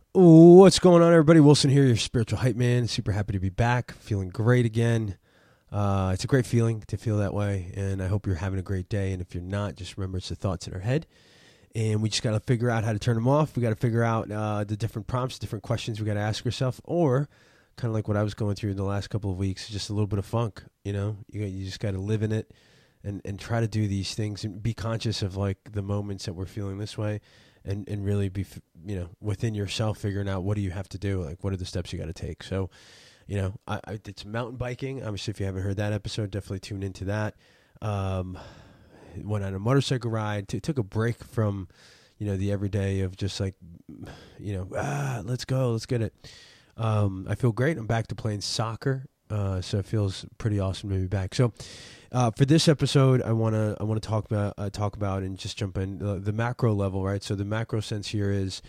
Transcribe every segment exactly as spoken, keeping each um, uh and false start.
What's going on, everybody? Wilson here, your spiritual hype man. Super happy to be back. Feeling great again. Uh, it's a great feeling to feel that way, and I hope you're having a great day. And if you're not, just remember it's the thoughts in our head, and we just got to figure out how to turn them off. We got to figure out uh, the different prompts, different questions we got to ask ourselves, or kind of like what I was going through in the last couple of weeks, just a little bit of funk. You know, you you just got to live in it, and and try to do these things and be conscious of like the moments that we're feeling this way. And, and really be, you know, within yourself, figuring out what do you have to do? Like, what are the steps you got to take? So, you know, I, I did some mountain biking. Obviously, if you haven't heard that episode, definitely tune into that. Um, went on a motorcycle ride. T- took a break from, you know, the everyday of just like, you know, ah, let's go, let's get it. Um, I feel great. I'm back to playing soccer. Uh, so it feels pretty awesome to be back. So, uh, for this episode, I want to, I want to talk about, uh, talk about and just jump in uh, the macro level, right? So the macro sense here is,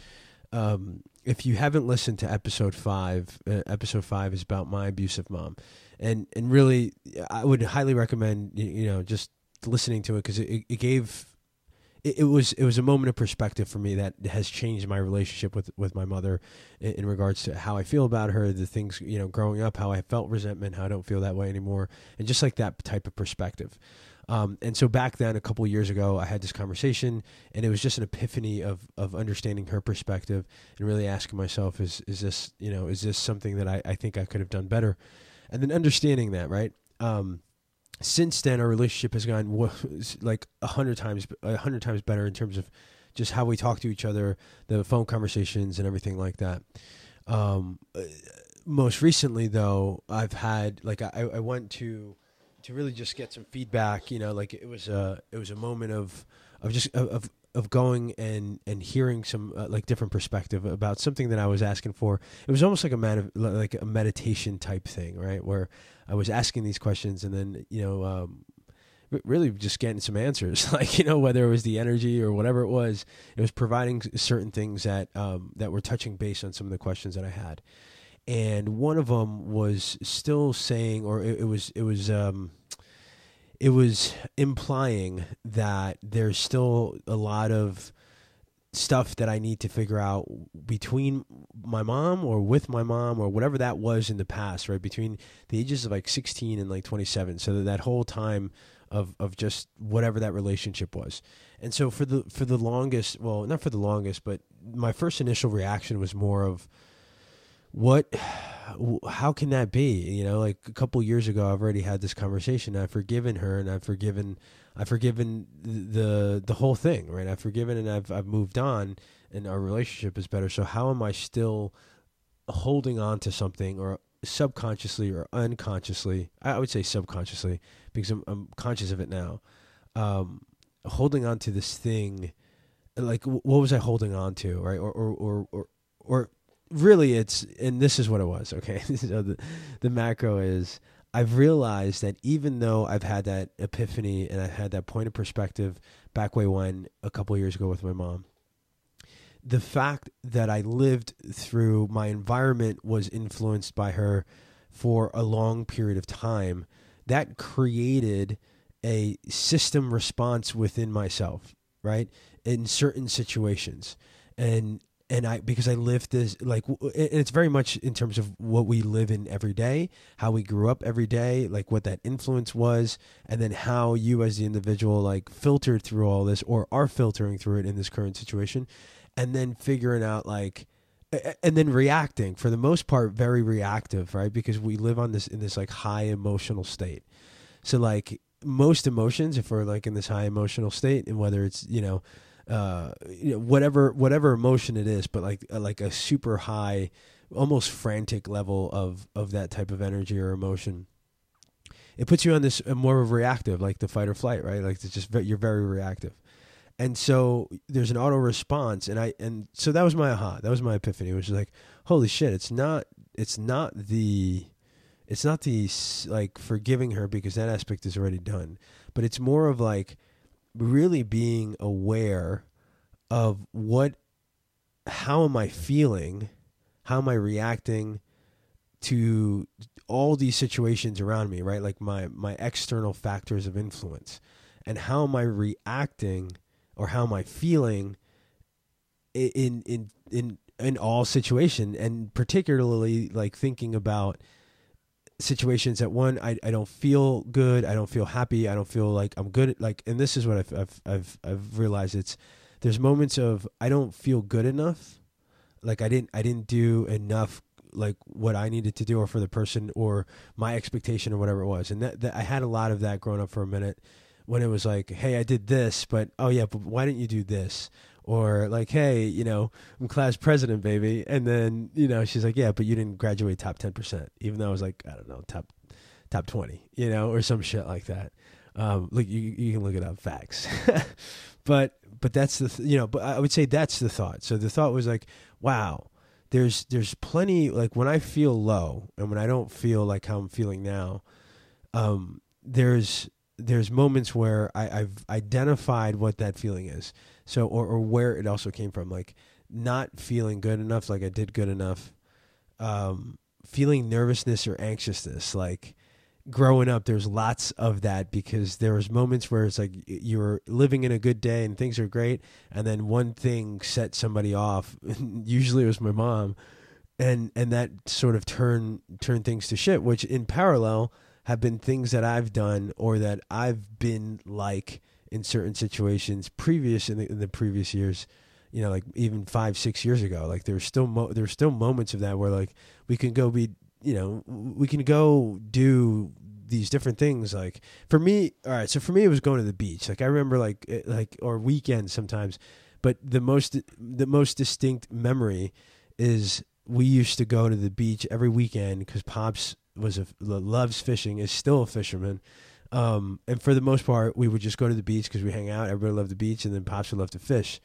um, if you haven't listened to episode five, uh, episode five is about my abusive mom. And, and really, I would highly recommend, you, you know, just listening to it because it, it gave, It, it was it was a moment of perspective for me that has changed my relationship with, with my mother in, in regards to how I feel about her, the things, you know, growing up, how I felt resentment, how I don't feel that way anymore, and just like that type of perspective. Um, and so back then, a couple of years ago, I had this conversation, and it was just an epiphany of of understanding her perspective and really asking myself, is is this, you know, is this something that I, I think I could have done better? And then understanding that, right? Um, Since then, our relationship has gone like a hundred times, a hundred times better in terms of just how we talk to each other, the phone conversations, and everything like that. Um, most recently, though, I've had like I, I went to to really just get some feedback. You know, like it was a it was a moment of of just of of going and and hearing some uh, like different perspective about something that I was asking for. It was almost like a man like a meditation type thing, right? Where I was asking these questions and then, you know, um, really just getting some answers, like, you know, whether it was the energy or whatever it was, it was providing certain things that, um, that were touching base on some of the questions that I had. And one of them was still saying, or it, it was, it was, um, it was implying that there's still a lot of stuff that I need to figure out between my mom or with my mom or whatever that was in the past, right? Between the ages of like sixteen and like twenty-seven. So that, that whole time of, of just whatever that relationship was. And so for the, for the longest, well, not for the longest, but my first initial reaction was more of what, how can that be? You know, like a couple years ago, I've already had this conversation. I've forgiven her and I've forgiven I've forgiven the the whole thing, right? I've forgiven and I've I've moved on, and our relationship is better. So how am I still holding on to something, or subconsciously or unconsciously? I would say subconsciously because I'm, I'm conscious of it now. Um, holding on to this thing, like what was I holding on to, right? Or or or or, or really, it's and this is what it was. Okay, so the the macro is, I've realized that even though I've had that epiphany and I had that point of perspective back way when a couple of years ago with my mom, the fact that I lived through my environment was influenced by her for a long period of time, that created a system response within myself, right? In certain situations. And And I, because I lived this, like, it's very much in terms of what we live in every day, how we grew up every day, like what that influence was, and then how you as the individual, like, filtered through all this or are filtering through it in this current situation, and then figuring out, like, and then reacting, for the most part, very reactive, right? Because we live on this, in this, like, high emotional state. So, like, most emotions, if we're, like, in this high emotional state, and whether it's, you know, uh, you know, whatever, whatever emotion it is, but like, like a super high, almost frantic level of, of that type of energy or emotion, it puts you on this uh, more of reactive, like the fight or flight, right? Like it's just, you're very reactive. And so there's an auto response. And I, and so that was my aha, that was my epiphany, which is like, holy shit, it's not, it's not the, it's not the, like, forgiving her because that aspect is already done, but it's more of like, really being aware of what, how am I feeling? How am I reacting to all these situations around me, right? Like my, my external factors of influence, and how am I reacting, or how am I feeling in, in, in, in all situation, and particularly like thinking about situations that one, I, I don't feel good. I don't feel happy. I don't feel like I'm good. Like, and this is what I've, I've, I've, I've realized. It's, there's moments of, I don't feel good enough. Like I didn't, I didn't do enough, like what I needed to do, or for the person, or my expectation, or whatever it was. And that, that I had a lot of that growing up for a minute, when it was like, hey, I did this, but oh yeah, but why didn't you do this? Or like, hey, you know, I'm class president, baby. And then, you know, she's like, yeah, but you didn't graduate top ten percent, even though I was like, I don't know, top, top twenty, you know, or some shit like that. Um, look, you, you can look it up, facts. but, but that's the, th- you know, but I would say that's the thought. So the thought was like, wow, there's, there's plenty, like when I feel low and when I don't feel like how I'm feeling now, um, there's, there's moments where I, I've identified what that feeling is. So, or, or where it also came from, like not feeling good enough, like I did good enough, um, feeling nervousness or anxiousness. Like growing up, there's lots of that, because there was moments where it's like you're living in a good day and things are great, and then one thing set somebody off. Usually it was my mom, and and that sort of turned turned things to shit, which in parallel have been things that I've done, or that I've been like in certain situations previous in the, in the previous years, you know, like even five, six years ago. Like there's still mo- there's still moments of that where like we can go be, you know, we can go do these different things. Like for me, all right. So for me, it was going to the beach. Like I remember like it- like or weekends sometimes, but the most the most distinct memory is we used to go to the beach every weekend, because Pops was a loves fishing, is still a fisherman. Um, and for the most part, we would just go to the beach because we hang out. Everybody loved the beach, and then Pops would love to fish.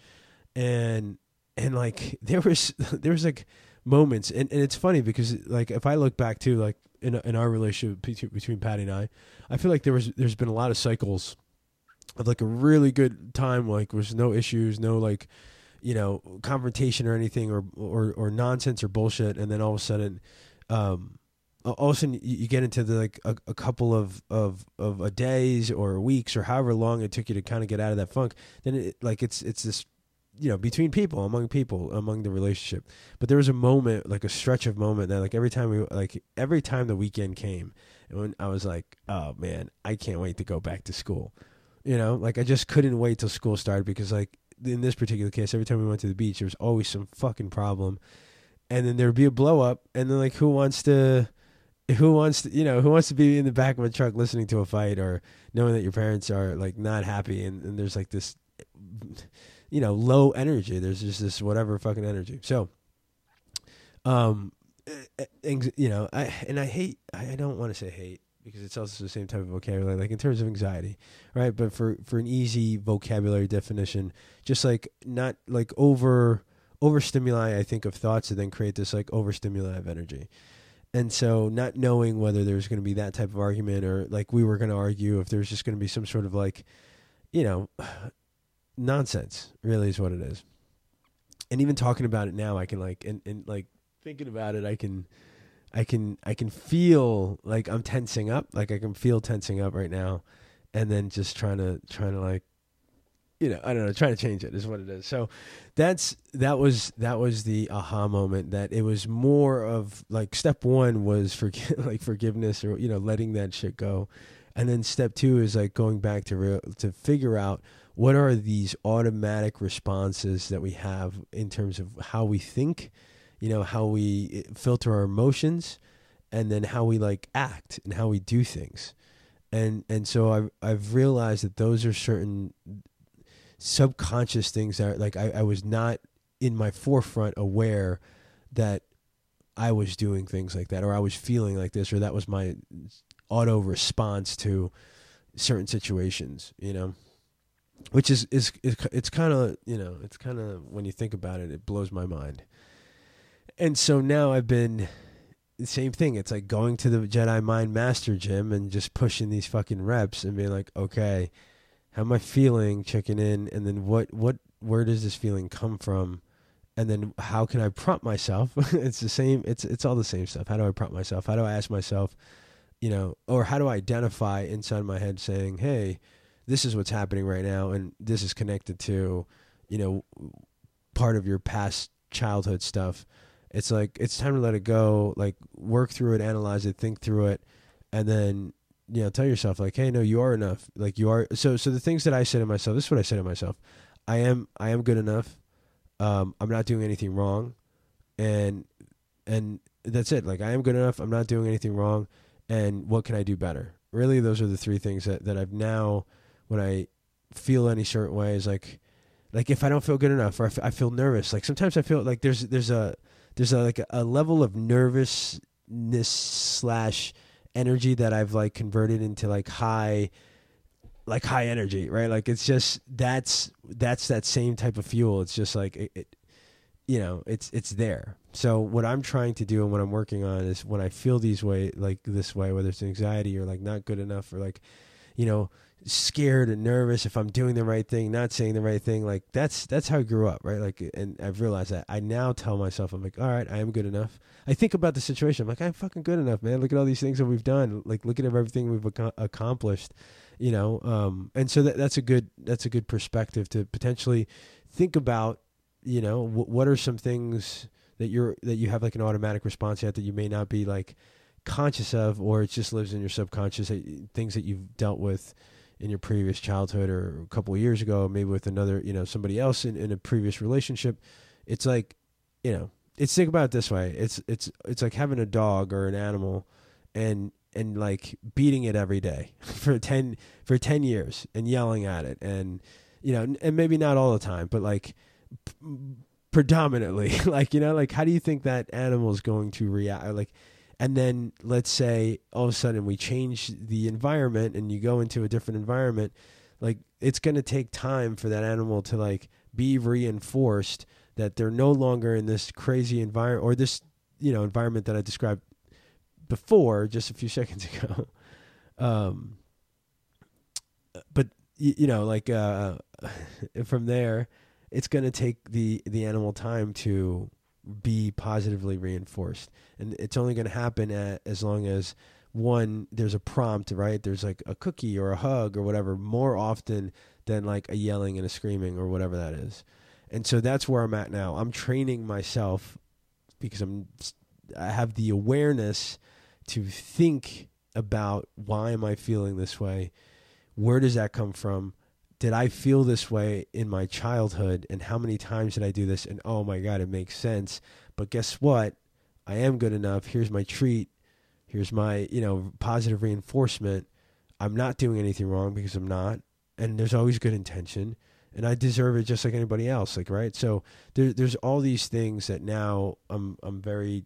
And, and like, there was, there was like moments, and, and it's funny because like, if I look back to like in, in our relationship between, between Patty and I, I feel like there was, there's been a lot of cycles of like a really good time. Like there was no issues, no like, you know, confrontation or anything, or, or, or nonsense or bullshit. And then all of a sudden, um, all of a sudden you get into the, like a, a couple of, of, of a days or weeks or however long it took you to kind of get out of that funk. Then it, like, it's, it's this, you know, between people, among people, among the relationship. But there was a moment, like a stretch of moment that like every time we, like every time the weekend came, and when I was like, oh man, I can't wait to go back to school. You know, like I just couldn't wait till school started, because like in this particular case, every time we went to the beach, there was always some fucking problem. And then there'd be a blow up, and then like who wants to, Who wants to, you know, who wants to be in the back of a truck listening to a fight, or knowing that your parents are like not happy, and, and there's like this, you know, low energy. There's just this whatever fucking energy. So, um, you know, I, and I hate, I don't want to say hate, because it's also the same type of vocabulary, like in terms of anxiety, right? But for, for an easy vocabulary definition, just like not like over, over stimuli, I think, of thoughts, and then create this like over stimuli of energy. And so not knowing whether there's going to be that type of argument, or like we were going to argue if there's just going to be some sort of like, you know, nonsense really is what it is. And even talking about it now, I can like, and, and like thinking about it, I can, I can, I can feel like I'm tensing up. Like I can feel tensing up right now, and then just trying to, trying to like, you know, I don't know, trying to change it is what it is. So that's, that was, that was the aha moment, that it was more of like step one was for like forgiveness, or, you know, letting that shit go. And then step two is like going back to real, to figure out what are these automatic responses that we have in terms of how we think, you know, how we filter our emotions, and then how we like act and how we do things. And, and so I've, I've realized that those are certain subconscious things that like I, I was not in my forefront aware that I was doing things like that, or I was feeling like this, or that was my auto response to certain situations, you know, which is, is, is it's kind of, you know, it's kind of, when you think about it, it blows my mind. And so now I've been the same thing. It's like going to the Jedi Mind Master Gym and just pushing these fucking reps and being like, okay, how am I feeling, checking in, and then what, what, where does this feeling come from? And then how can I prompt myself? It's the same, it's it's all the same stuff. How do I prompt myself? How do I ask myself, you know, or how do I identify inside my head saying, hey, this is what's happening right now, and this is connected to, you know, part of your past childhood stuff. It's like, it's time to let it go, like work through it, analyze it, think through it, and then, you know, tell yourself like, hey, no, you are enough. Like you are. So, so the things that I say to myself, this is what I say to myself. I am, I am good enough. Um, I'm not doing anything wrong. And, and that's it. Like I am good enough. I'm not doing anything wrong. And what can I do better? Really, those are the three things that, that I've now, when I feel any certain way, is like, like if I don't feel good enough, or I, f- I feel nervous, like sometimes I feel like there's, there's a, there's a, like a, a level of nervousness slash energy that I've like converted into like high, like high energy, right? Like it's just, that's, that's that same type of fuel. It's just like, it, it you know, it's, it's there. So what I'm trying to do and what I'm working on is when I feel these way, like this way, whether it's anxiety or like not good enough or like, you know, scared and nervous if I'm doing the right thing, not saying the right thing, like that's, that's how I grew up. Right. Like, and I've realized that I now tell myself, I'm like, all right, I am good enough. I think about the situation. I'm like, I'm fucking good enough, man. Look at all these things that we've done. Like, look at everything we've ac- accomplished, you know? Um, and so that, that's a good, that's a good perspective to potentially think about, you know, w- what are some things that you're, that you have like an automatic response at that you may not be like conscious of, or it just lives in your subconscious, things that you've dealt with in your previous childhood or a couple of years ago, maybe with another, you know, somebody else in, in a previous relationship. It's like, you know, it's, think about it this way. It's, it's, it's like having a dog or an animal and, and like beating it every day for ten, for ten years and yelling at it. And, you know, and maybe not all the time, but like p- predominantly, like, you know, like, how do you think that animal is going to react? Like, and then let's say all of a sudden we change the environment and you go into a different environment, like it's going to take time for that animal to like be reinforced that they're no longer in this crazy environment or this, you know, environment that I described before just a few seconds ago. Um, but you, you know, like, uh, from there, it's going to take the, the animal time to be positively reinforced. And it's only going to happen at, as long as one, there's a prompt, right? There's like a cookie or a hug or whatever more often than like a yelling and a screaming or whatever that is. And so that's where I'm at now. I'm training myself because I'm, I have the awareness to think about, why am I feeling this way? Where does that come from? Did I feel this way in my childhood? And how many times did I do this? And oh my God, it makes sense. But guess what? I am good enough. Here's my treat. Here's my, you know, positive reinforcement. I'm not doing anything wrong because I'm not. And there's always good intention. And I deserve it just like anybody else. Like, right. So there, there's all these things that now I'm, I'm very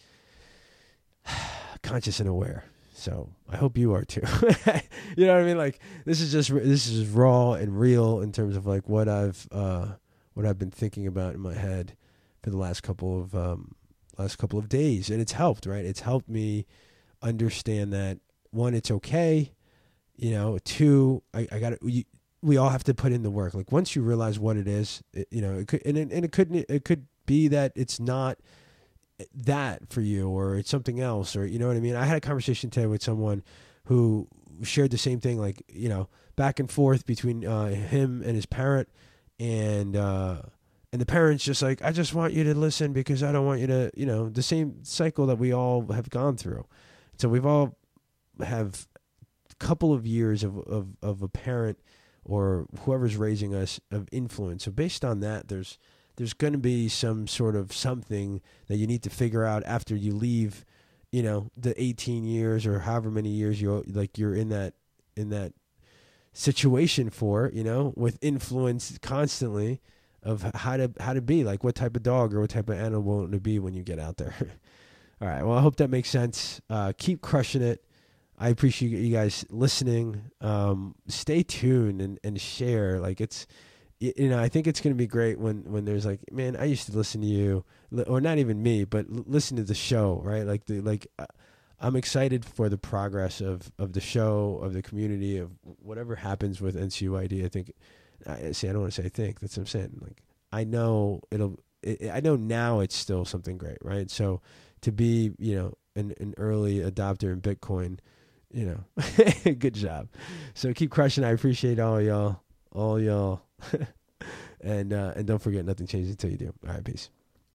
conscious and aware. So I hope you are too. You know what I mean? Like, this is just, this is raw and real in terms of like what I've, uh, what I've been thinking about in my head for the last couple of, um, last couple of days. And it's helped, right? It's helped me understand that, one, it's okay. You know, two, I, I got to, we all have to put in the work. Like, once you realize what it is, it, you know, it could, and it, and it could, it could be that it's not that for you, or it's something else, or, you know what I mean? I had a conversation today with someone who shared the same thing, like, you know, back and forth between uh, him and his parent, and, uh, and the parent's just like, I just want you to listen because I don't want you to, you know, the same cycle that we all have gone through. So we've all have a couple of years of, of, of a parent or whoever's raising us of influence. So based on that, there's, there's going to be some sort of something that you need to figure out after you leave, you know, the eighteen years or however many years you're like, you're in that, in that situation for, you know, with influence constantly of how to, how to be, like what type of dog or what type of animal to be when you get out there. All right. Well, I hope that makes sense. Uh, keep crushing it. I appreciate you guys listening. Um, stay tuned and, and share. Like, it's, you know, I think it's going to be great when, when there's like, man, I used to listen to you, or not even me, but listen to the show, right? Like the, like, I'm excited for the progress of, of the show, of the community, of whatever happens with N C U I D. I think, I see, I don't want to say I think, that's what I'm saying. Like, I know it'll, it, I know now it's still something great, right? So to be, you know, an, an early adopter in Bitcoin, you know, good job. So keep crushing. I appreciate all y'all, all y'all. and, uh, and don't forget, nothing changes until you do. All right, peace.